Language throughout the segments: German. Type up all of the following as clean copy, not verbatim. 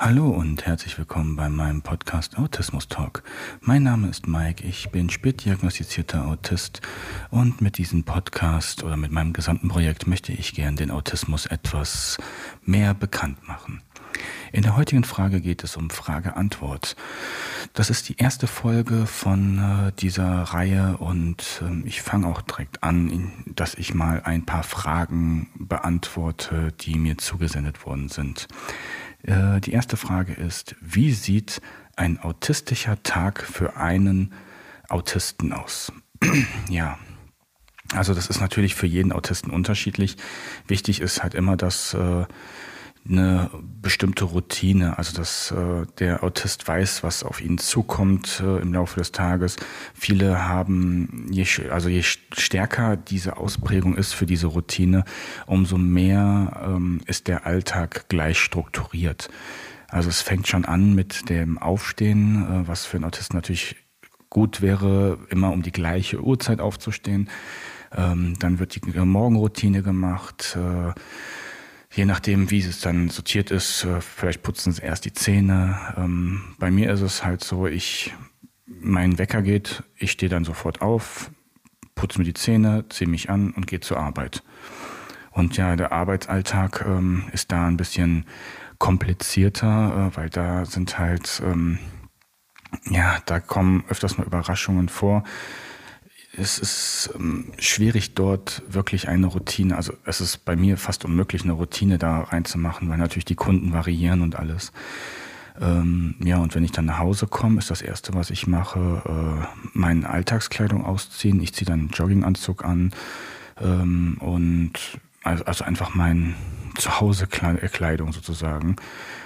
Hallo und herzlich willkommen bei meinem Podcast Autismus Talk. Mein Name ist Mike, ich bin spätdiagnostizierter Autist und mit diesem Podcast oder mit meinem gesamten Projekt möchte ich gern den Autismus etwas mehr bekannt machen. In der heutigen Frage geht es um Frage-Antwort. Das ist die erste Folge von dieser Reihe und ich fange auch direkt an, dass ich mal ein paar Fragen beantworte, die mir zugesendet worden sind. Die erste Frage ist: Wie sieht ein autistischer Tag für einen Autisten aus? Ja, also das ist natürlich für jeden Autisten unterschiedlich. Wichtig ist halt immer, dass eine bestimmte Routine, also dass der Autist weiß, was auf ihn zukommt im Laufe des Tages. Viele haben, je stärker diese Ausprägung ist für diese Routine, umso mehr ist der Alltag gleich strukturiert. Also es fängt schon an mit dem Aufstehen, was für einen Autisten natürlich gut wäre, immer um die gleiche Uhrzeit aufzustehen. Dann wird die Morgenroutine gemacht. Je nachdem, wie es dann sortiert ist, vielleicht putzen sie erst die Zähne. Bei mir ist es halt so, mein Wecker geht, ich stehe dann sofort auf, putze mir die Zähne, ziehe mich an und gehe zur Arbeit. Und ja, der Arbeitsalltag ist da ein bisschen komplizierter, weil da sind halt, da kommen öfters mal Überraschungen vor. Es ist schwierig, dort wirklich eine Routine, also es ist bei mir fast unmöglich, eine Routine da reinzumachen, weil natürlich die Kunden variieren und alles. Und wenn ich dann nach Hause komme, ist das Erste, was ich mache, meine Alltagskleidung ausziehen. Ich ziehe dann einen Jogginganzug an und also einfach meine Zuhause-Kleidung sozusagen.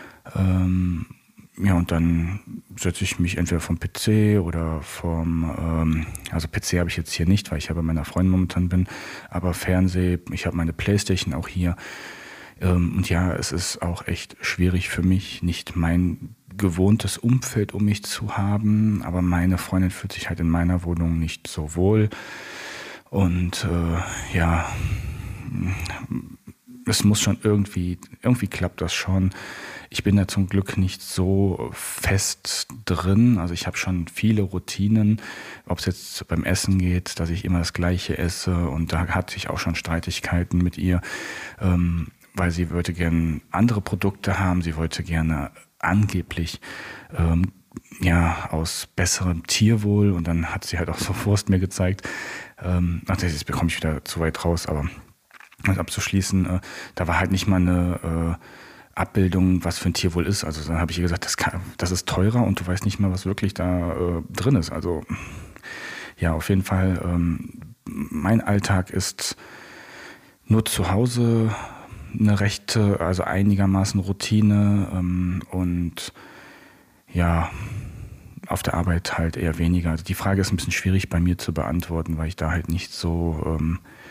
Und dann setze ich mich entweder vom PC oder also PC habe ich jetzt hier nicht, weil ich ja bei meiner Freundin momentan bin, aber Fernseh, ich habe meine Playstation auch hier. Und ja, es ist auch echt schwierig für mich, nicht mein gewohntes Umfeld um mich zu haben, aber meine Freundin fühlt sich halt in meiner Wohnung nicht so wohl. Und es muss schon irgendwie klappt das schon. Ich bin da zum Glück nicht so fest drin. Also ich habe schon viele Routinen, ob es jetzt beim Essen geht, dass ich immer das Gleiche esse. Und da hatte ich auch schon Streitigkeiten mit ihr, weil sie wollte gerne andere Produkte haben. Sie wollte gerne angeblich aus besserem Tierwohl. Und dann hat sie halt auch so Wurst mir gezeigt. Jetzt bekomme ich wieder zu weit raus, aber um abzuschließen, da war halt nicht mal eine Abbildung, was für ein Tier wohl ist. Also dann habe ich ihr gesagt, das ist teurer und du weißt nicht mal, was wirklich da drin ist. Also ja, auf jeden Fall, mein Alltag ist nur zu Hause eine rechte, also einigermaßen Routine und ja, auf der Arbeit halt eher weniger. Also die Frage ist ein bisschen schwierig bei mir zu beantworten, weil ich da halt nicht so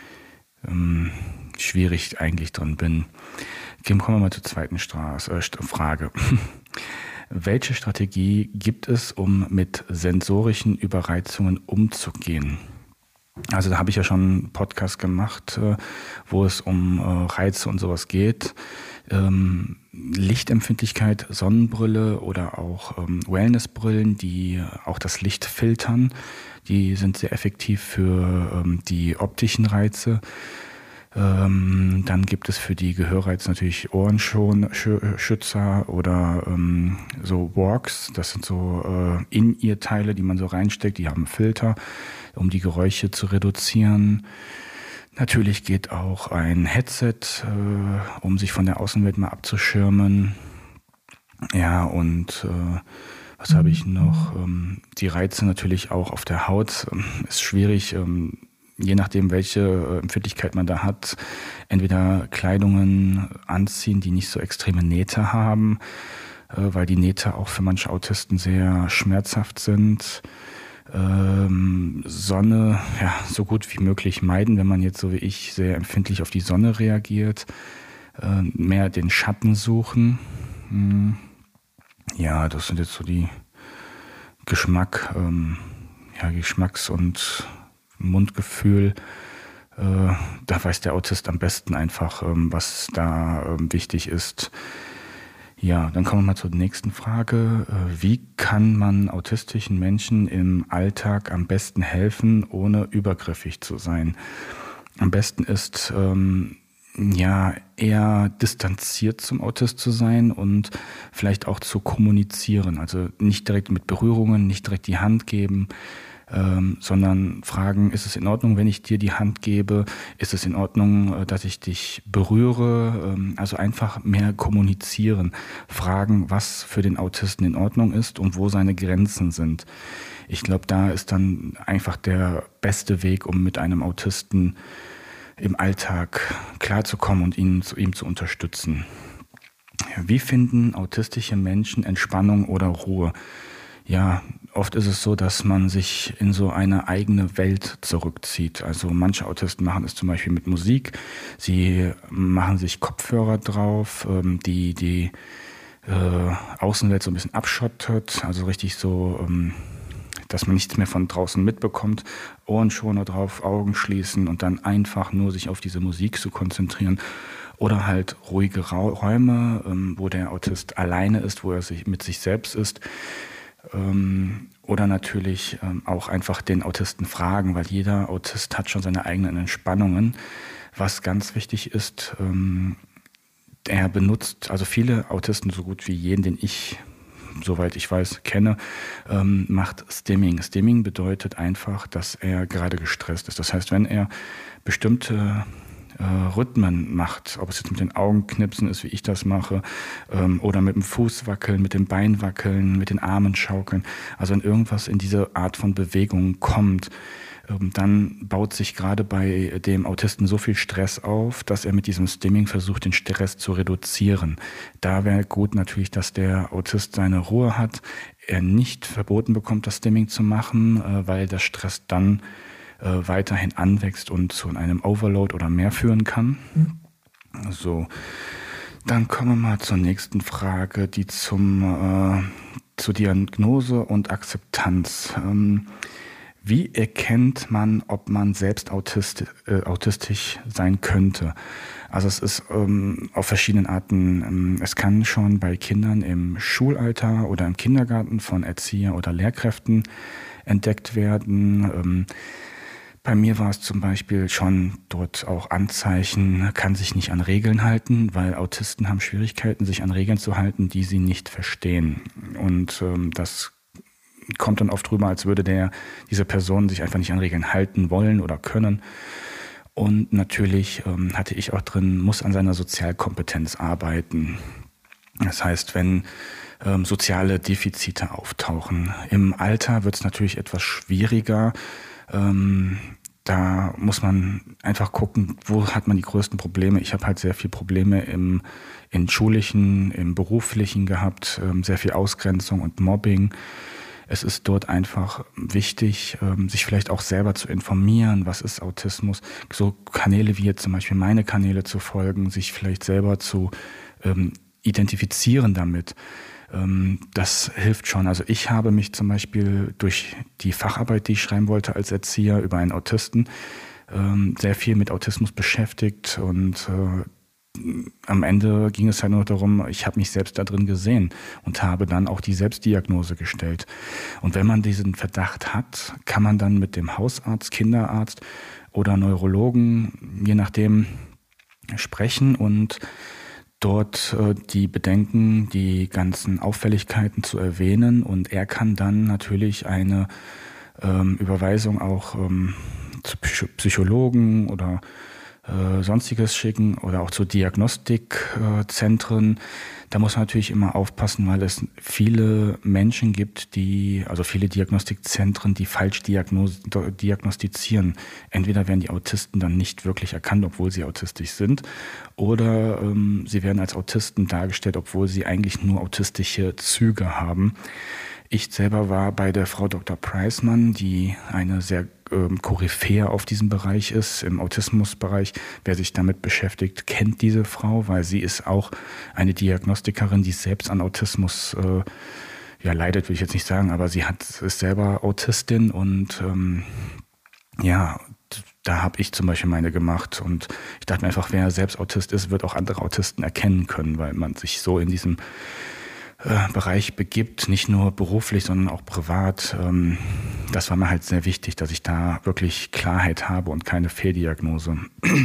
schwierig eigentlich drin bin. Kommen wir mal zur zweiten Frage. Welche Strategie gibt es, um mit sensorischen Überreizungen umzugehen? Also da habe ich ja schon einen Podcast gemacht, wo es um Reize und sowas geht. Lichtempfindlichkeit, Sonnenbrille oder auch Wellnessbrillen, die auch das Licht filtern, die sind sehr effektiv für die optischen Reize. Dann gibt es für die Gehörreize natürlich Ohrenschützer oder so Walks. Das sind so In-Ear-Teile, die man so reinsteckt. Die haben Filter, um die Geräusche zu reduzieren. Natürlich geht auch ein Headset, um sich von der Außenwelt mal abzuschirmen. Ja, und was habe ich noch? Die Reize natürlich auch auf der Haut. Ist schwierig, je nachdem, welche Empfindlichkeit man da hat, entweder Kleidungen anziehen, die nicht so extreme Nähte haben, weil die Nähte auch für manche Autisten sehr schmerzhaft sind. Sonne, ja, so gut wie möglich meiden, wenn man jetzt so wie ich sehr empfindlich auf die Sonne reagiert. Mehr den Schatten suchen. Ja, das sind jetzt so die Geschmacks- und Mundgefühl. Da weiß der Autist am besten einfach, was da wichtig ist. Ja, dann kommen wir mal zur nächsten Frage. Wie kann man autistischen Menschen im Alltag am besten helfen, ohne übergriffig zu sein? Am besten ist ja eher distanziert zum Autist zu sein und vielleicht auch zu kommunizieren. Also nicht direkt mit Berührungen, nicht direkt die Hand geben, sondern fragen, ist es in Ordnung, wenn ich dir die Hand gebe? Ist es in Ordnung, dass ich dich berühre? Also einfach mehr kommunizieren, fragen, was für den Autisten in Ordnung ist und wo seine Grenzen sind. Ich glaube, da ist dann einfach der beste Weg, um mit einem Autisten im Alltag klarzukommen und ihm zu unterstützen. Wie finden autistische Menschen Entspannung oder Ruhe? Ja, oft ist es so, dass man sich in so eine eigene Welt zurückzieht. Also manche Autisten machen es zum Beispiel mit Musik. Sie machen sich Kopfhörer drauf, die Außenwelt so ein bisschen abschottet. Also richtig so, dass man nichts mehr von draußen mitbekommt. Ohrenschoner drauf, Augen schließen und dann einfach nur sich auf diese Musik zu konzentrieren. Oder halt ruhige Räume, wo der Autist alleine ist, wo er mit sich selbst ist. Oder natürlich auch einfach den Autisten fragen, weil jeder Autist hat schon seine eigenen Entspannungen. Was ganz wichtig ist, er benutzt, also viele Autisten, so gut wie jeden, den ich, soweit ich weiß, kenne, macht Stimming. Stimming bedeutet einfach, dass er gerade gestresst ist. Das heißt, wenn er bestimmte Rhythmen macht, ob es jetzt mit den Augenknipsen ist, wie ich das mache, oder mit dem Fuß wackeln, mit dem Bein wackeln, mit den Armen schaukeln, also wenn irgendwas in diese Art von Bewegung kommt, dann baut sich gerade bei dem Autisten so viel Stress auf, dass er mit diesem Stimming versucht, den Stress zu reduzieren. Da wäre gut natürlich, dass der Autist seine Ruhe hat, er nicht verboten bekommt, das Stimming zu machen, weil der Stress dann weiterhin anwächst und zu einem Overload oder mehr führen kann. So, dann kommen wir mal zur nächsten Frage, die zur Diagnose und Akzeptanz. Wie erkennt man, ob man selbst autistisch sein könnte? Also es ist auf verschiedenen Arten. Es kann schon bei Kindern im Schulalter oder im Kindergarten von Erzieher oder Lehrkräften entdeckt werden. Bei mir war es zum Beispiel schon dort auch Anzeichen, kann sich nicht an Regeln halten, weil Autisten haben Schwierigkeiten, sich an Regeln zu halten, die sie nicht verstehen. Und das kommt dann oft rüber, als würde diese Person sich einfach nicht an Regeln halten wollen oder können. Und natürlich hatte ich auch drin, muss an seiner Sozialkompetenz arbeiten. Das heißt, wenn soziale Defizite auftauchen. Im Alter wird es natürlich etwas schwieriger. Da muss man einfach gucken, wo hat man die größten Probleme. Ich habe halt sehr viele Probleme im schulischen, im beruflichen gehabt, sehr viel Ausgrenzung und Mobbing. Es ist dort einfach wichtig, sich vielleicht auch selber zu informieren, was ist Autismus. So Kanäle wie jetzt zum Beispiel meine Kanäle zu folgen, sich vielleicht selber zu identifizieren damit. Das hilft schon. Also ich habe mich zum Beispiel durch die Facharbeit, die ich schreiben wollte als Erzieher über einen Autisten, sehr viel mit Autismus beschäftigt und am Ende ging es halt nur darum, ich habe mich selbst da drin gesehen und habe dann auch die Selbstdiagnose gestellt. Und wenn man diesen Verdacht hat, kann man dann mit dem Hausarzt, Kinderarzt oder Neurologen, je nachdem, sprechen und dort die Bedenken, die ganzen Auffälligkeiten zu erwähnen. Und er kann dann natürlich eine Überweisung auch zu Psychologen oder Sonstiges schicken oder auch zu Diagnostikzentren. Da muss man natürlich immer aufpassen, weil es viele Menschen gibt, also viele Diagnostikzentren, die falsch diagnostizieren. Entweder werden die Autisten dann nicht wirklich erkannt, obwohl sie autistisch sind, oder sie werden als Autisten dargestellt, obwohl sie eigentlich nur autistische Züge haben. Ich selber war bei der Frau Dr. Preismann, die eine sehr Koryphäe auf diesem Bereich ist, im Autismusbereich. Wer sich damit beschäftigt, kennt diese Frau, weil sie ist auch eine Diagnostikerin, die selbst an Autismus leidet, will ich jetzt nicht sagen, aber sie ist selber Autistin und da habe ich zum Beispiel meine gemacht und ich dachte mir einfach, wer selbst Autist ist, wird auch andere Autisten erkennen können, weil man sich so in diesem Bereich begibt, nicht nur beruflich, sondern auch privat. Das war mir halt sehr wichtig, dass ich da wirklich Klarheit habe und keine Fehldiagnose.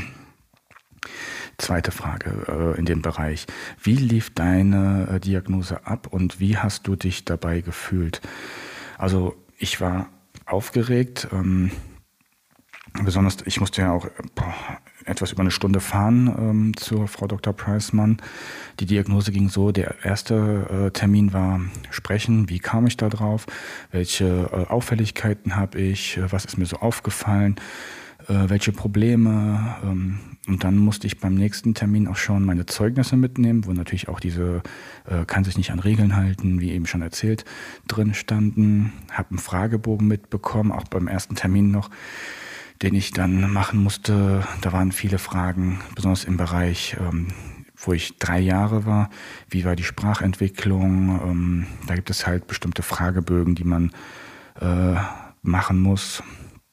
Zweite Frage in dem Bereich. Wie lief deine Diagnose ab und wie hast du dich dabei gefühlt? Also ich war aufgeregt, besonders ich musste ja auch etwas über eine Stunde fahren zur Frau Dr. Preismann. Die Diagnose ging so, der erste Termin war sprechen, wie kam ich da drauf, welche Auffälligkeiten habe ich, was ist mir so aufgefallen, welche Probleme. Und dann musste ich beim nächsten Termin auch schon meine Zeugnisse mitnehmen, wo natürlich auch diese kann sich nicht an Regeln halten, wie eben schon erzählt, drin standen. Habe einen Fragebogen mitbekommen, auch beim ersten Termin noch, den ich dann machen musste. Da waren viele Fragen, besonders im Bereich, wo ich 3 Jahre war. Wie war die Sprachentwicklung? Da gibt es halt bestimmte Fragebögen, die man machen muss.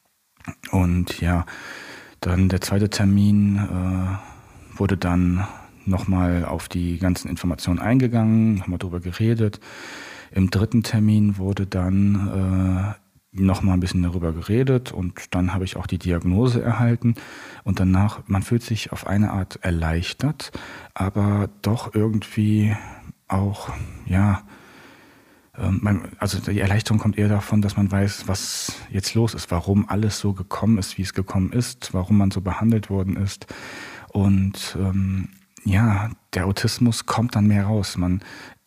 Und ja, dann der zweite Termin wurde dann nochmal auf die ganzen Informationen eingegangen, haben wir darüber geredet. Im dritten Termin wurde dann nochmal ein bisschen darüber geredet und dann habe ich auch die Diagnose erhalten und danach, man fühlt sich auf eine Art erleichtert, aber doch irgendwie auch, ja, also die Erleichterung kommt eher davon, dass man weiß, was jetzt los ist, warum alles so gekommen ist, wie es gekommen ist, warum man so behandelt worden ist und ja, der Autismus kommt dann mehr raus, man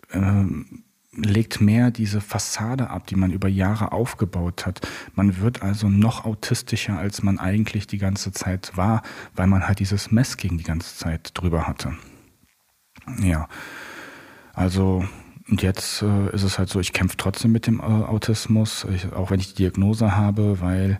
legt mehr diese Fassade ab, die man über Jahre aufgebaut hat. Man wird also noch autistischer, als man eigentlich die ganze Zeit war, weil man halt dieses Masking die ganze Zeit drüber hatte. Ja, also und jetzt ist es halt so, ich kämpfe trotzdem mit dem Autismus, auch wenn ich die Diagnose habe, weil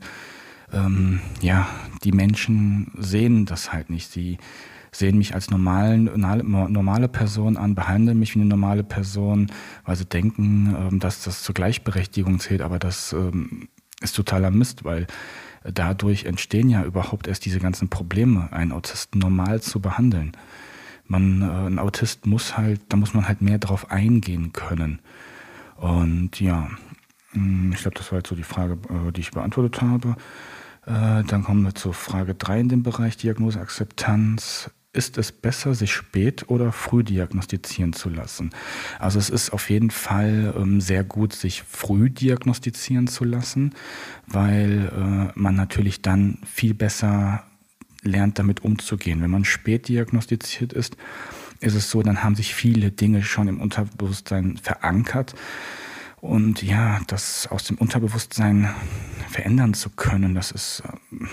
ja, die Menschen sehen das halt nicht. Sie sehen mich als normale Person an, behandeln mich wie eine normale Person, weil sie denken, dass das zur Gleichberechtigung zählt, aber das ist totaler Mist, weil dadurch entstehen ja überhaupt erst diese ganzen Probleme, einen Autisten normal zu behandeln. Ein Autist da muss man halt mehr drauf eingehen können. Und ja, ich glaube, das war jetzt so die Frage, die ich beantwortet habe. Dann kommen wir zur Frage 3 in dem Bereich Diagnoseakzeptanz. Ist es besser, sich spät oder früh diagnostizieren zu lassen? Also es ist auf jeden Fall sehr gut, sich früh diagnostizieren zu lassen, weil man natürlich dann viel besser lernt, damit umzugehen. Wenn man spät diagnostiziert ist, ist es so, dann haben sich viele Dinge schon im Unterbewusstsein verankert. Und ja, das aus dem Unterbewusstsein verändern zu können, das ist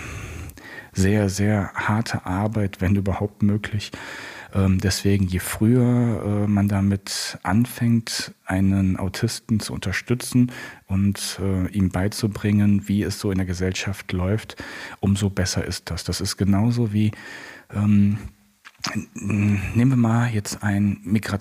sehr, sehr harte Arbeit, wenn überhaupt möglich. Deswegen, je früher man damit anfängt, einen Autisten zu unterstützen und ihm beizubringen, wie es so in der Gesellschaft läuft, umso besser ist das. Das ist genauso wie, nehmen wir mal jetzt eine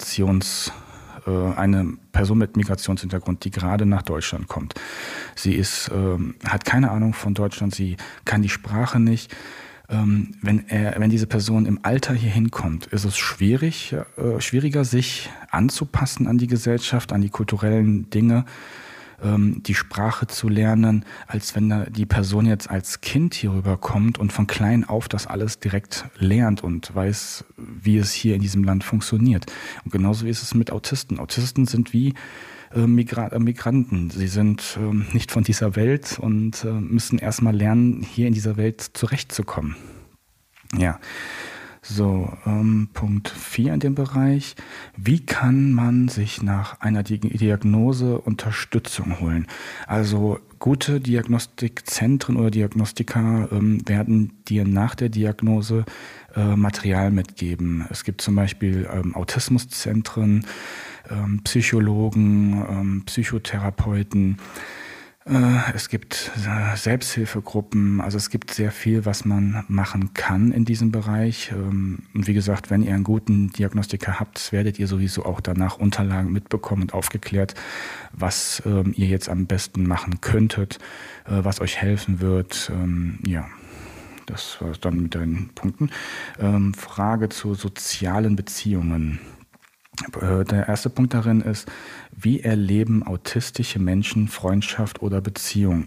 Person mit Migrationshintergrund, die gerade nach Deutschland kommt. Sie hat keine Ahnung von Deutschland, sie kann die Sprache nicht. Wenn diese Person im Alter hier hinkommt, ist es schwieriger, sich anzupassen an die Gesellschaft, an die kulturellen Dinge, die Sprache zu lernen, als wenn die Person jetzt als Kind hier rüberkommt und von klein auf das alles direkt lernt und weiß, wie es hier in diesem Land funktioniert. Und genauso ist es mit Autisten. Autisten sind wie Migranten. Sie sind nicht von dieser Welt und müssen erstmal lernen, hier in dieser Welt zurechtzukommen. Ja, so, Punkt 4 in dem Bereich. Wie kann man sich nach einer Diagnose Unterstützung holen? Also gute Diagnostikzentren oder Diagnostiker werden dir nach der Diagnose Material mitgeben. Es gibt zum Beispiel Autismuszentren, Psychologen, Psychotherapeuten. Es gibt Selbsthilfegruppen, also es gibt sehr viel, was man machen kann in diesem Bereich. Und wie gesagt, wenn ihr einen guten Diagnostiker habt, werdet ihr sowieso auch danach Unterlagen mitbekommen und aufgeklärt, was ihr jetzt am besten machen könntet, was euch helfen wird. Ja, das war dann mit den Punkten. Frage zu sozialen Beziehungen. Der erste Punkt darin ist, wie erleben autistische Menschen Freundschaft oder Beziehung?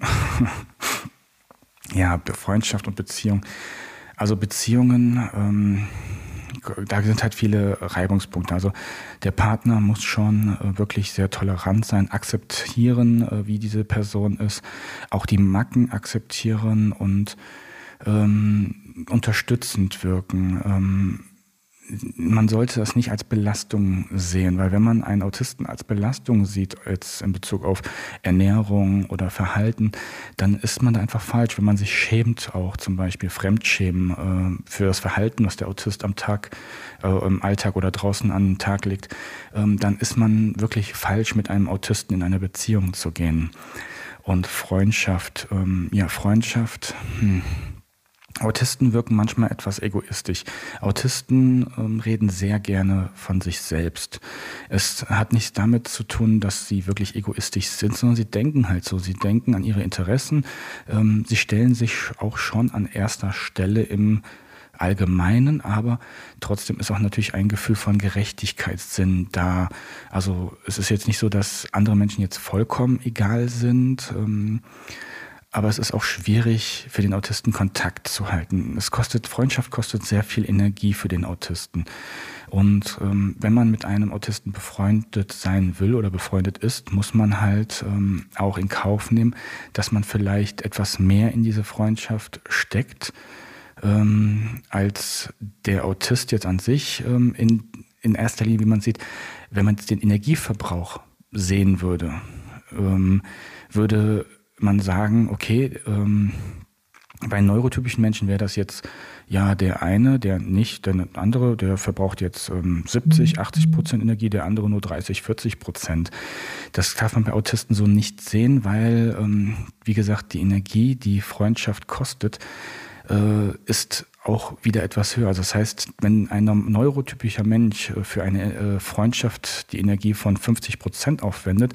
Ja, Freundschaft und Beziehung. Also Beziehungen, da sind halt viele Reibungspunkte. Also der Partner muss schon wirklich sehr tolerant sein, akzeptieren, wie diese Person ist, auch die Macken akzeptieren und unterstützend wirken. Man sollte das nicht als Belastung sehen, weil wenn man einen Autisten als Belastung sieht, jetzt in Bezug auf Ernährung oder Verhalten, dann ist man da einfach falsch. Wenn man sich schämt, auch zum Beispiel Fremdschämen für das Verhalten, was der Autist am Tag, im Alltag oder draußen an den Tag legt, dann ist man wirklich falsch, mit einem Autisten in eine Beziehung zu gehen. Und Freundschaft, Autisten wirken manchmal etwas egoistisch. Autisten reden sehr gerne von sich selbst. Es hat nichts damit zu tun, dass sie wirklich egoistisch sind, sondern sie denken halt so. Sie denken an ihre Interessen. Sie stellen sich auch schon an erster Stelle im Allgemeinen, aber trotzdem ist auch natürlich ein Gefühl von Gerechtigkeitssinn da. Also es ist jetzt nicht so, dass andere Menschen jetzt vollkommen egal sind, aber es ist auch schwierig für den Autisten Kontakt zu halten. Freundschaft kostet sehr viel Energie für den Autisten. Und wenn man mit einem Autisten befreundet sein will oder befreundet ist, muss man halt auch in Kauf nehmen, dass man vielleicht etwas mehr in diese Freundschaft steckt, als der Autist jetzt an sich in erster Linie, wie man sieht, wenn man den Energieverbrauch sehen würde, würde man sagen, okay, bei neurotypischen Menschen wäre das jetzt, ja, der eine, der nicht, der andere, der verbraucht jetzt 70-80% Energie, der andere nur 30-40%. Das darf man bei Autisten so nicht sehen, weil, wie gesagt, die Energie, die Freundschaft kostet, ist auch wieder etwas höher. Also das heißt, wenn ein neurotypischer Mensch für eine Freundschaft die Energie von 50% aufwendet,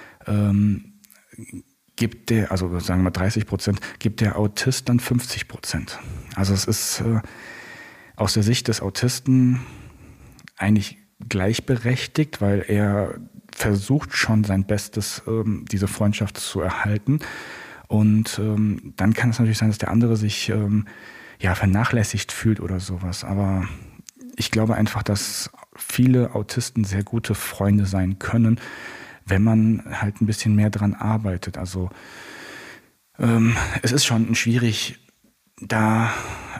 gibt der, also sagen wir 30%, gibt der Autist dann 50%. Also es ist aus der Sicht des Autisten eigentlich gleichberechtigt, weil er versucht schon sein Bestes, diese Freundschaft zu erhalten. Und dann kann es natürlich sein, dass der andere sich vernachlässigt fühlt oder sowas. Aber ich glaube einfach, dass viele Autisten sehr gute Freunde sein können, wenn man halt ein bisschen mehr dran arbeitet. Also es ist schon schwierig, da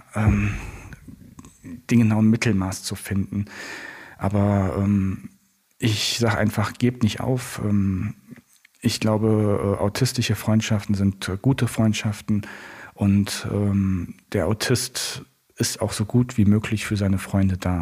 den genauen Mittelmaß zu finden. Aber ich sage einfach, gebt nicht auf. Ich glaube, autistische Freundschaften sind gute Freundschaften und der Autist ist auch so gut wie möglich für seine Freunde da.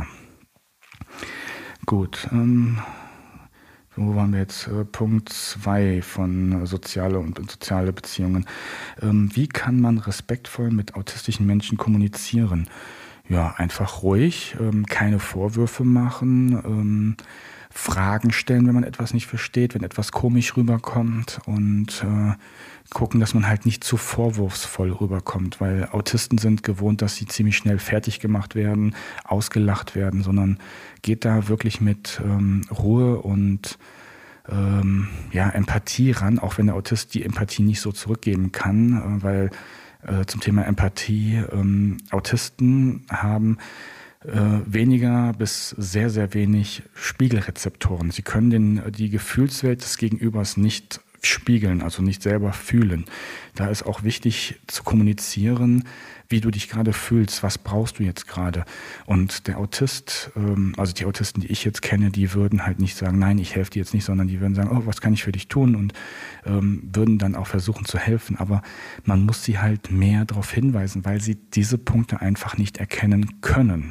Gut, wo waren wir jetzt? Punkt 2 von soziale und soziale Beziehungen. Wie kann man respektvoll mit autistischen Menschen kommunizieren? Ja, einfach ruhig, keine Vorwürfe machen, Fragen stellen, wenn man etwas nicht versteht, wenn etwas komisch rüberkommt und gucken, dass man halt nicht zu vorwurfsvoll rüberkommt, weil Autisten sind gewohnt, dass sie ziemlich schnell fertig gemacht werden, ausgelacht werden, sondern geht da wirklich mit Ruhe und Empathie ran, auch wenn der Autist die Empathie nicht so zurückgeben kann, weil zum Thema Empathie, Autisten haben weniger bis sehr, sehr wenig Spiegelrezeptoren. Sie können die Gefühlswelt des Gegenübers nicht spiegeln, also nicht selber fühlen. Da ist auch wichtig zu kommunizieren, wie du dich gerade fühlst, was brauchst du jetzt gerade. Und der Autist, also die Autisten, die ich jetzt kenne, die würden halt nicht sagen, nein, ich helfe dir jetzt nicht, sondern die würden sagen, oh, was kann ich für dich tun? Und würden dann auch versuchen zu helfen. Aber man muss sie halt mehr darauf hinweisen, weil sie diese Punkte einfach nicht erkennen können.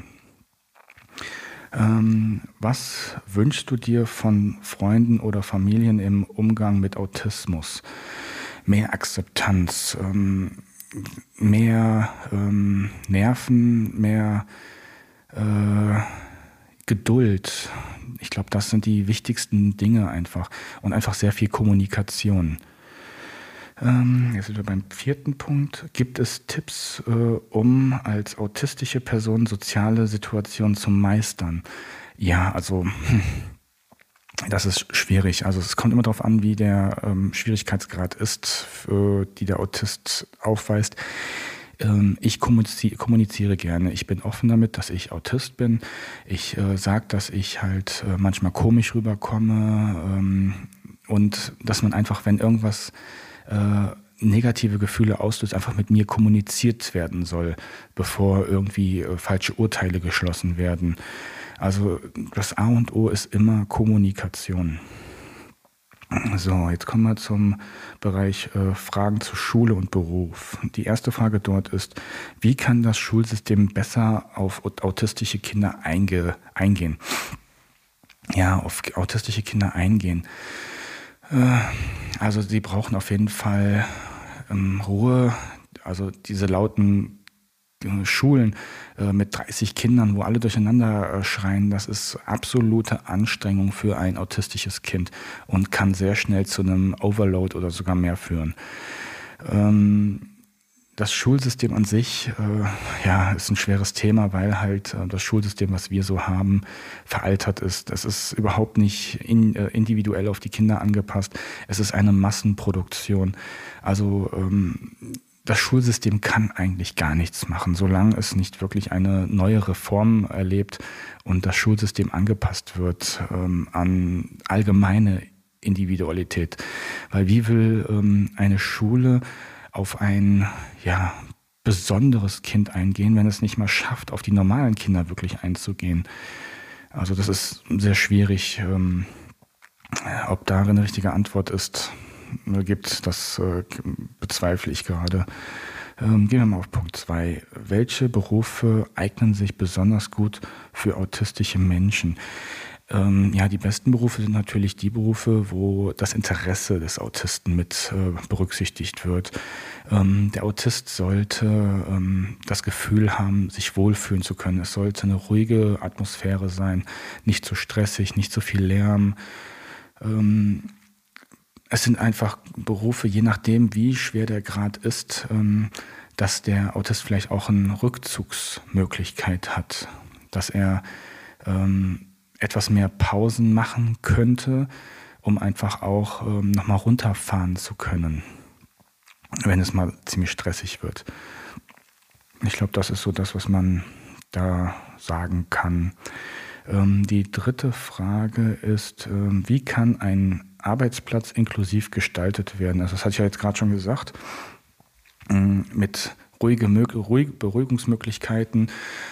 Was wünschst du dir von Freunden oder Familien im Umgang mit Autismus? Mehr Akzeptanz, mehr Nerven, mehr Geduld. Ich glaube, das sind die wichtigsten Dinge einfach. Und einfach sehr viel Kommunikation. Jetzt sind wir beim vierten Punkt. Gibt es Tipps, um als autistische Person soziale Situationen zu meistern? Ja, also das ist schwierig. Also es kommt immer darauf an, wie der Schwierigkeitsgrad ist, die der Autist aufweist. Ich kommuniziere gerne. Ich bin offen damit, dass ich Autist bin. Ich sage, dass ich halt manchmal komisch rüberkomme und dass man einfach, wenn irgendwas negative Gefühle auslöst, einfach mit mir kommuniziert werden soll, bevor irgendwie falsche Urteile geschlossen werden. Also das A und O ist immer Kommunikation. So, jetzt kommen wir zum Bereich Fragen zu Schule und Beruf. Die erste Frage dort ist, wie kann das Schulsystem besser auf autistische Kinder eingehen? Ja, auf autistische Kinder eingehen. Also sie brauchen auf jeden Fall Ruhe, also diese lauten Schulen mit 30 Kindern, wo alle durcheinander schreien, das ist absolute Anstrengung für ein autistisches Kind und kann sehr schnell zu einem Overload oder sogar mehr führen. Das Schulsystem an sich, ist ein schweres Thema, weil halt das Schulsystem, was wir so haben, veraltert ist. Es ist überhaupt nicht individuell auf die Kinder angepasst. Es ist eine Massenproduktion. Also das Schulsystem kann eigentlich gar nichts machen, solange es nicht wirklich eine neue Reform erlebt und das Schulsystem angepasst wird an allgemeine Individualität. Weil wie will eine Schule auf ein besonderes Kind eingehen, wenn es nicht mal schafft, auf die normalen Kinder wirklich einzugehen? Also das ist sehr schwierig. Ob darin eine richtige Antwort gibt, das bezweifle ich gerade. Gehen wir mal auf Punkt 2. Welche Berufe eignen sich besonders gut für autistische Menschen? Die besten Berufe sind natürlich die Berufe, wo das Interesse des Autisten mit berücksichtigt wird. Der Autist sollte das Gefühl haben, sich wohlfühlen zu können. Es sollte eine ruhige Atmosphäre sein, nicht zu stressig, nicht zu viel Lärm. Es sind einfach Berufe, je nachdem, wie schwer der Grad ist, dass der Autist vielleicht auch eine Rückzugsmöglichkeit hat, dass er etwas mehr Pausen machen könnte, um einfach auch nochmal runterfahren zu können, wenn es mal ziemlich stressig wird. Ich glaube, das ist so das, was man da sagen kann. Die dritte Frage ist, wie kann ein Arbeitsplatz inklusiv gestaltet werden? Also das hatte ich ja jetzt gerade schon gesagt, mit Beruhigungsmöglichkeiten,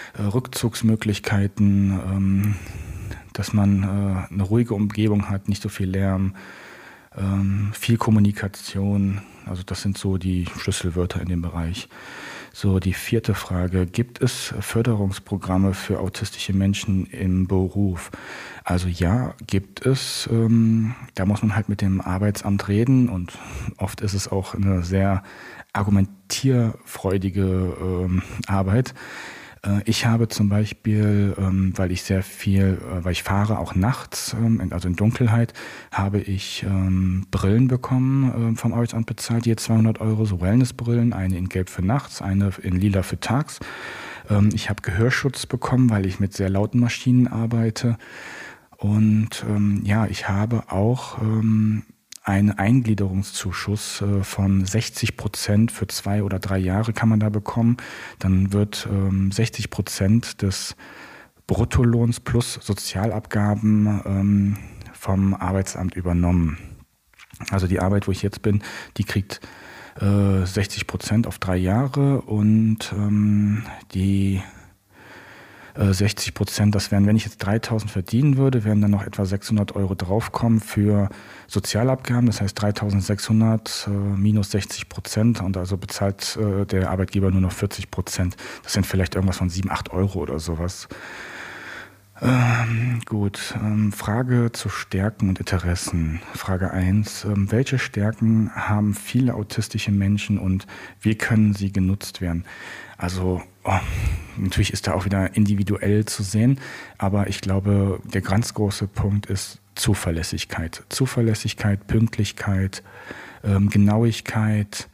Rückzugsmöglichkeiten, dass man eine ruhige Umgebung hat, nicht so viel Lärm, viel Kommunikation. Also das sind so die Schlüsselwörter in dem Bereich. So, die vierte Frage. Gibt es Förderungsprogramme für autistische Menschen im Beruf? Also ja, gibt es. Da muss man halt mit dem Arbeitsamt reden und oft ist es auch eine sehr argumentierfreudige Arbeit. Ich habe zum Beispiel, weil ich fahre auch nachts, also in Dunkelheit, habe ich Brillen bekommen, vom Arbeitsamt bezahlt, je 200 €, so Wellnessbrillen, eine in Gelb für nachts, eine in Lila für tags. Ich habe Gehörschutz bekommen, weil ich mit sehr lauten Maschinen arbeite. Und ich habe auch einen Eingliederungszuschuss von 60% für 2 oder 3 Jahre kann man da bekommen. Dann wird 60% des Bruttolohns plus Sozialabgaben vom Arbeitsamt übernommen. Also die Arbeit, wo ich jetzt bin, die kriegt 60% auf 3 Jahre und die 60%, das wären, wenn ich jetzt 3.000 verdienen würde, wären dann noch etwa 600 € draufkommen für Sozialabgaben. Das heißt 3.600 minus 60% und also bezahlt der Arbeitgeber nur noch 40%. Das sind vielleicht irgendwas von 7, 8 € oder sowas. Frage zu Stärken und Interessen. Frage 1. Welche Stärken haben viele autistische Menschen und wie können sie genutzt werden? Also natürlich ist da auch wieder individuell zu sehen, aber ich glaube, der ganz große Punkt ist Zuverlässigkeit. Zuverlässigkeit, Pünktlichkeit, Genauigkeit,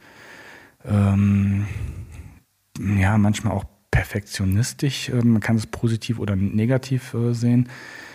ja, manchmal auch perfektionistisch. Man kann es positiv oder negativ sehen.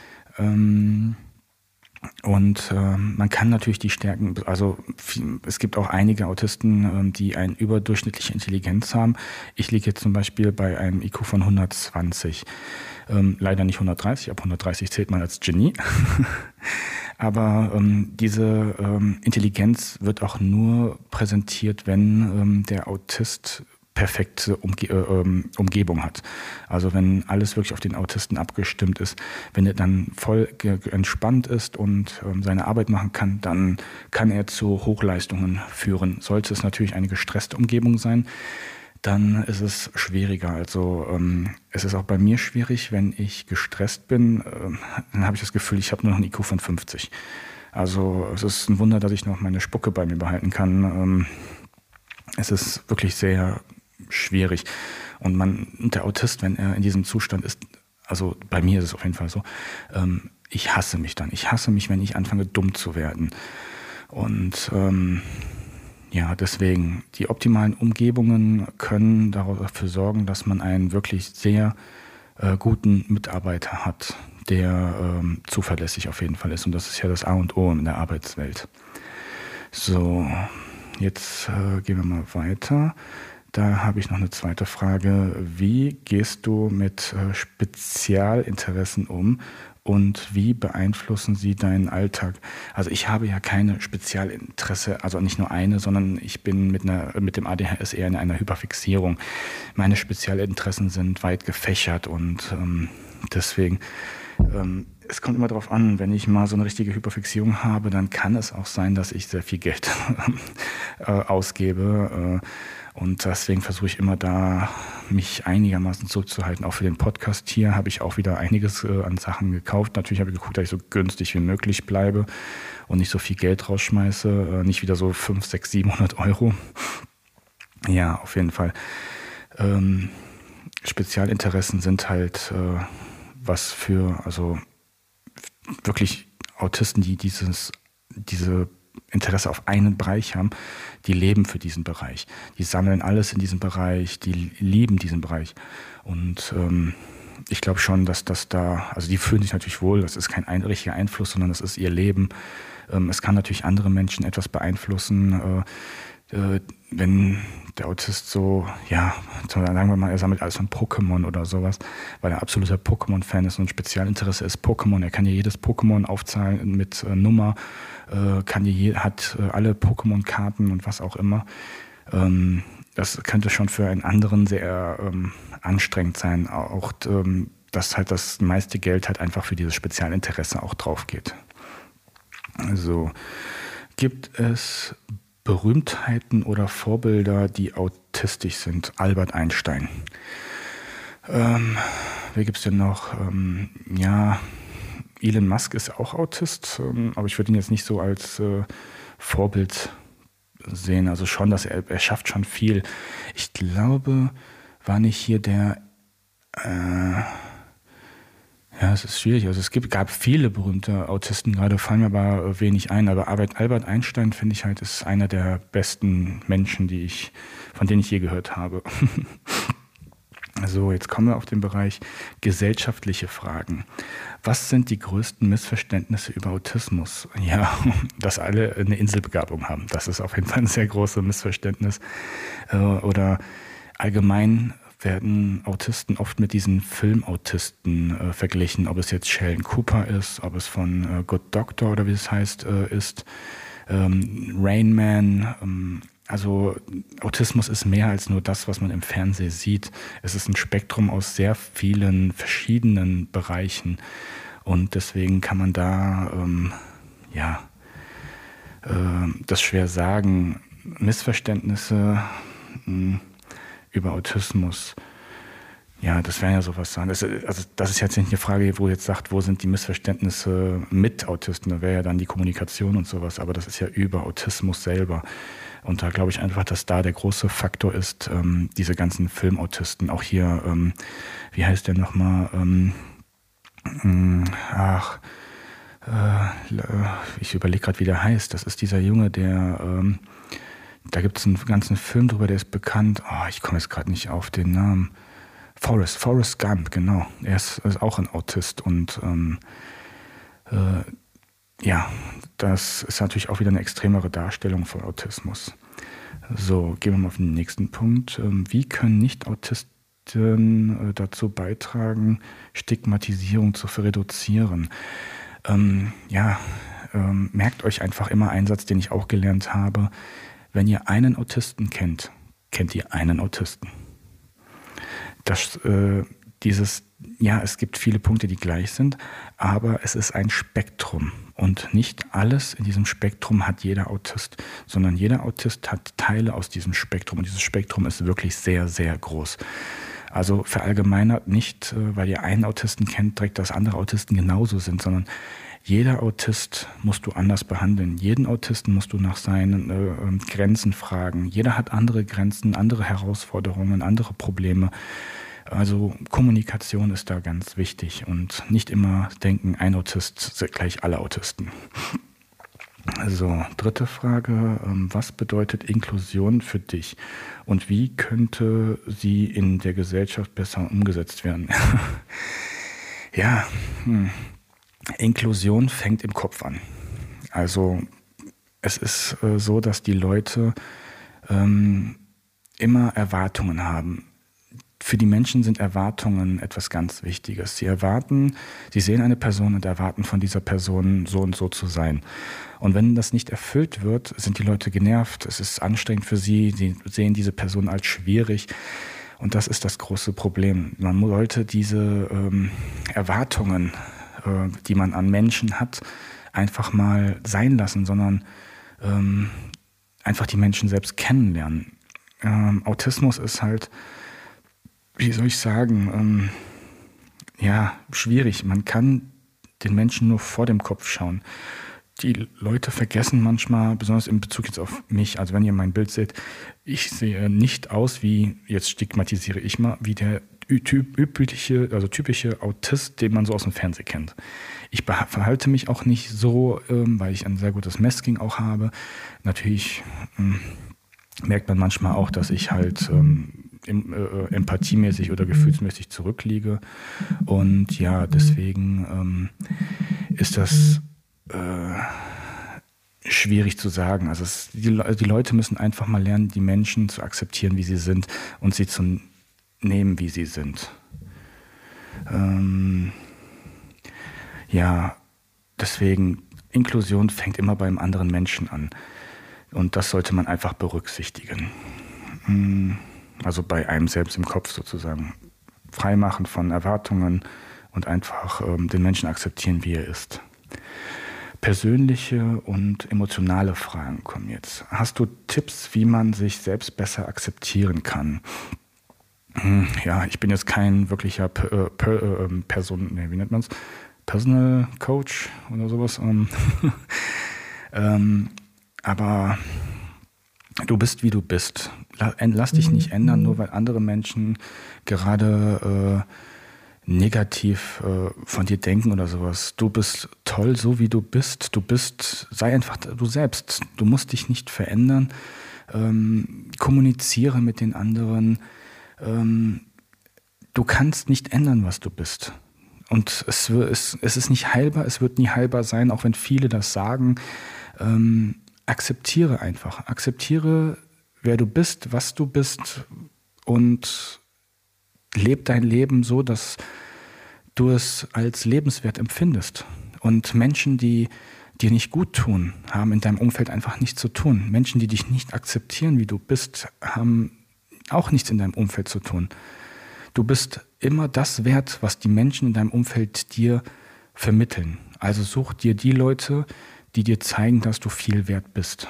Und man kann natürlich die Stärken, also es gibt auch einige Autisten, die eine überdurchschnittliche Intelligenz haben. Ich liege jetzt zum Beispiel bei einem IQ von 120. Leider nicht 130, ab 130 zählt man als Genie. Aber diese Intelligenz wird auch nur präsentiert, wenn der Autist perfekte Umgebung hat. Also wenn alles wirklich auf den Autisten abgestimmt ist, wenn er dann voll entspannt ist und seine Arbeit machen kann, dann kann er zu Hochleistungen führen. Sollte es natürlich eine gestresste Umgebung sein, dann ist es schwieriger. Also es ist auch bei mir schwierig, wenn ich gestresst bin, dann habe ich das Gefühl, ich habe nur noch einen IQ von 50. Also es ist ein Wunder, dass ich noch meine Spucke bei mir behalten kann. Es ist wirklich sehr schwierig. Und der Autist, wenn er in diesem Zustand ist, also bei mir ist es auf jeden Fall so, ich hasse mich dann. Ich hasse mich, wenn ich anfange, dumm zu werden. Und ja, deswegen, die optimalen Umgebungen können dafür sorgen, dass man einen wirklich sehr guten Mitarbeiter hat, der zuverlässig auf jeden Fall ist. Und das ist ja das A und O in der Arbeitswelt. So, jetzt gehen wir mal weiter. Da habe ich noch eine zweite Frage. Wie gehst du mit Spezialinteressen um und wie beeinflussen sie deinen Alltag? Also ich habe ja keine Spezialinteresse, also nicht nur eine, sondern ich bin mit dem ADHS eher in einer Hyperfixierung. Meine Spezialinteressen sind weit gefächert und deswegen, es kommt immer darauf an, wenn ich mal so eine richtige Hyperfixierung habe, dann kann es auch sein, dass ich sehr viel Geld ausgebe. Und deswegen versuche ich immer da, mich einigermaßen zurückzuhalten. Auch für den Podcast hier habe ich auch wieder einiges an Sachen gekauft. Natürlich habe ich geguckt, dass ich so günstig wie möglich bleibe und nicht so viel Geld rausschmeiße. Nicht wieder so 500, 600, 700 Euro. Ja, auf jeden Fall. Spezialinteressen sind halt was für, also wirklich Autisten, die diese Interesse auf einen Bereich haben, die leben für diesen Bereich. Die sammeln alles in diesem Bereich, die lieben diesen Bereich. Und ich glaube schon, dass das da, also die fühlen sich natürlich wohl, das ist kein richtiger Einfluss, sondern das ist ihr Leben. Es kann natürlich andere Menschen etwas beeinflussen, wenn der Autist so, ja, sagen wir mal, er sammelt alles von Pokémon oder sowas, weil er absoluter Pokémon-Fan ist und ein Spezialinteresse ist Pokémon. Er kann ja jedes Pokémon aufzahlen mit Nummer, hat alle Pokémon-Karten und was auch immer. Das könnte schon für einen anderen sehr anstrengend sein, auch dass halt das meiste Geld halt einfach für dieses Spezialinteresse auch drauf geht. Also gibt es Berühmtheiten oder Vorbilder, die autistisch sind? Albert Einstein. Wer gibt es denn noch? Ja, Elon Musk ist auch Autist, aber ich würde ihn jetzt nicht so als Vorbild sehen. Also schon, dass er schafft schon viel. Ich glaube, war nicht hier der ja, es ist schwierig. Also gab viele berühmte Autisten, gerade fallen mir aber wenig ein. Aber Albert Einstein, finde ich halt, ist einer der besten Menschen, von denen ich je gehört habe. So, jetzt kommen wir auf den Bereich gesellschaftliche Fragen. Was sind die größten Missverständnisse über Autismus? Ja, dass alle eine Inselbegabung haben. Das ist auf jeden Fall ein sehr großes Missverständnis. Oder allgemein werden Autisten oft mit diesen Filmautisten verglichen, ob es jetzt Sheldon Cooper ist, ob es von Good Doctor oder wie es heißt ist, Rain Man. Also Autismus ist mehr als nur das, was man im Fernsehen sieht. Es ist ein Spektrum aus sehr vielen verschiedenen Bereichen und deswegen kann man da das schwer sagen. Missverständnisse über Autismus, ja, das wäre ja sowas sagen. Das ist jetzt nicht eine Frage, wo jetzt sagt, wo sind die Missverständnisse mit Autisten? Da wäre ja dann die Kommunikation und sowas, aber das ist ja über Autismus selber. Und da glaube ich einfach, dass da der große Faktor ist, diese ganzen Filmautisten. Auch hier, wie heißt der nochmal? ich überlege gerade, wie der heißt. Das ist dieser Junge, da gibt es einen ganzen Film drüber, der ist bekannt. Oh, ich komme jetzt gerade nicht auf den Namen. Forrest Gump, genau. Er ist auch ein Autist und ja, das ist natürlich auch wieder eine extremere Darstellung von Autismus. So, gehen wir mal auf den nächsten Punkt. Wie können Nicht-Autisten dazu beitragen, Stigmatisierung zu reduzieren? Merkt euch einfach immer einen Satz, den ich auch gelernt habe. Wenn ihr einen Autisten kennt, kennt ihr einen Autisten. Es gibt viele Punkte, die gleich sind, aber es ist ein Spektrum und nicht alles in diesem Spektrum hat jeder Autist, sondern jeder Autist hat Teile aus diesem Spektrum und dieses Spektrum ist wirklich sehr, sehr groß. Also verallgemeinert nicht, weil ihr einen Autisten kennt, direkt, dass andere Autisten genauso sind, sondern jeder Autist musst du anders behandeln. Jeden Autisten musst du nach seinen Grenzen fragen. Jeder hat andere Grenzen, andere Herausforderungen, andere Probleme. Also Kommunikation ist da ganz wichtig und nicht immer denken, ein Autist sind gleich alle Autisten. Also, dritte Frage, was bedeutet Inklusion für dich und wie könnte sie in der Gesellschaft besser umgesetzt werden? Inklusion fängt im Kopf an. Also es ist so, dass die Leute immer Erwartungen haben. Für die Menschen sind Erwartungen etwas ganz Wichtiges. Sie sehen eine Person und erwarten von dieser Person so und so zu sein. Und wenn das nicht erfüllt wird, sind die Leute genervt, es ist anstrengend für sie, sie sehen diese Person als schwierig. Und das ist das große Problem. Man sollte diese Erwartungen, die man an Menschen hat, einfach mal sein lassen, sondern einfach die Menschen selbst kennenlernen. Autismus ist halt, wie soll ich sagen, schwierig. Man kann den Menschen nur vor dem Kopf schauen. Die Leute vergessen manchmal, besonders in Bezug jetzt auf mich, also wenn ihr mein Bild seht, ich sehe nicht aus jetzt stigmatisiere ich mal, wie der typische Autist, den man so aus dem Fernsehen kennt. Ich verhalte mich auch nicht so, weil ich ein sehr gutes Masking auch habe. Natürlich merkt man manchmal auch, dass ich halt empathiemäßig oder gefühlsmäßig zurückliege. Und ja, deswegen ist das schwierig zu sagen. Also die Leute müssen einfach mal lernen, die Menschen zu akzeptieren, wie sie sind und sie zu nehmen, wie sie sind. Deswegen, Inklusion fängt immer beim anderen Menschen an. Und das sollte man einfach berücksichtigen. Also bei einem selbst im Kopf sozusagen. Freimachen von Erwartungen und einfach den Menschen akzeptieren, wie er ist. Persönliche und emotionale Fragen kommen jetzt. Hast du Tipps, wie man sich selbst besser akzeptieren kann? Ich bin jetzt kein wirklicher Personal Coach oder sowas. Aber du bist, wie du bist. Lass dich nicht ändern, nur weil andere Menschen gerade negativ von dir denken oder sowas. Du bist toll, so wie du bist. Sei einfach du selbst. Du musst dich nicht verändern. Kommuniziere mit den anderen. Du kannst nicht ändern, was du bist. Und es ist nicht heilbar, es wird nie heilbar sein, auch wenn viele das sagen. Akzeptiere einfach. Akzeptiere, wer du bist, was du bist und lebe dein Leben so, dass du es als lebenswert empfindest. Und Menschen, die dir nicht gut tun, haben in deinem Umfeld einfach nichts zu tun. Menschen, die dich nicht akzeptieren, wie du bist, haben auch nichts in deinem Umfeld zu tun. Du bist immer das wert, was die Menschen in deinem Umfeld dir vermitteln. Also such dir die Leute, die dir zeigen, dass du viel wert bist.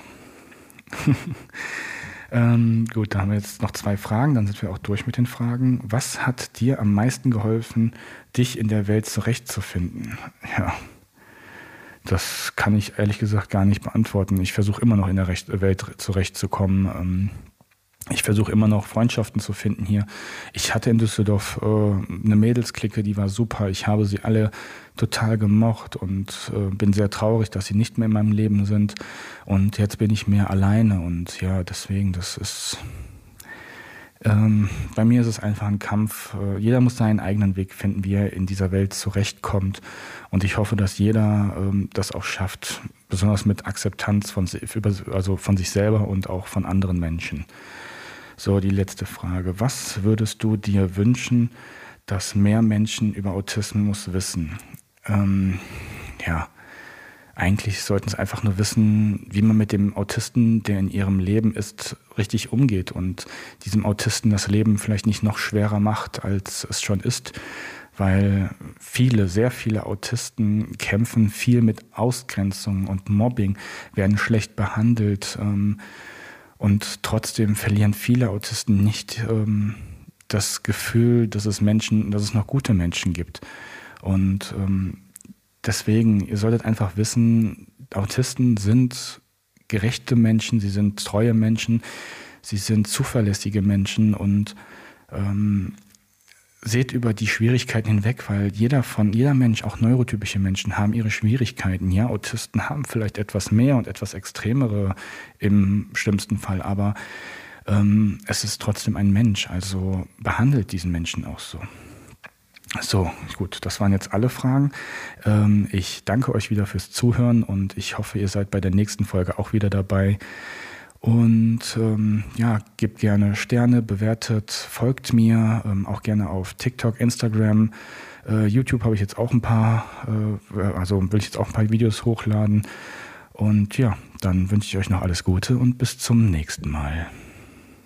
Gut, da haben wir jetzt noch 2 Fragen, dann sind wir auch durch mit den Fragen. Was hat dir am meisten geholfen, dich in der Welt zurechtzufinden? Ja, das kann ich ehrlich gesagt gar nicht beantworten. Ich versuche immer noch in der Welt zurechtzukommen. Ich versuche immer noch Freundschaften zu finden hier. Ich hatte in Düsseldorf eine Mädelsklicke, die war super. Ich habe sie alle total gemocht und bin sehr traurig, dass sie nicht mehr in meinem Leben sind. Und jetzt bin ich mehr alleine und ja, deswegen, das ist... bei mir ist es einfach ein Kampf. Jeder muss seinen eigenen Weg finden, wie er in dieser Welt zurechtkommt. Und ich hoffe, dass jeder das auch schafft, besonders mit Akzeptanz von sich selber und auch von anderen Menschen. So, die letzte Frage. Was würdest du dir wünschen, dass mehr Menschen über Autismus wissen? Eigentlich sollten sie einfach nur wissen, wie man mit dem Autisten, der in ihrem Leben ist, richtig umgeht und diesem Autisten das Leben vielleicht nicht noch schwerer macht, als es schon ist, weil sehr viele Autisten kämpfen viel mit Ausgrenzung und Mobbing, werden schlecht behandelt und trotzdem verlieren viele Autisten nicht das Gefühl, dass es noch gute Menschen gibt. Und deswegen, ihr solltet einfach wissen, Autisten sind gerechte Menschen, sie sind treue Menschen, sie sind zuverlässige Menschen und seht über die Schwierigkeiten hinweg, weil jeder Mensch, auch neurotypische Menschen, haben ihre Schwierigkeiten. Ja, Autisten haben vielleicht etwas mehr und etwas extremere im schlimmsten Fall, aber es ist trotzdem ein Mensch, also behandelt diesen Menschen auch so. So, gut, das waren jetzt alle Fragen. Ich danke euch wieder fürs Zuhören und ich hoffe, ihr seid bei der nächsten Folge auch wieder dabei. Und gebt gerne Sterne, bewertet, folgt mir, auch gerne auf TikTok, Instagram, YouTube habe ich jetzt auch will ich jetzt auch ein paar Videos hochladen. Und ja, dann wünsche ich euch noch alles Gute und bis zum nächsten Mal.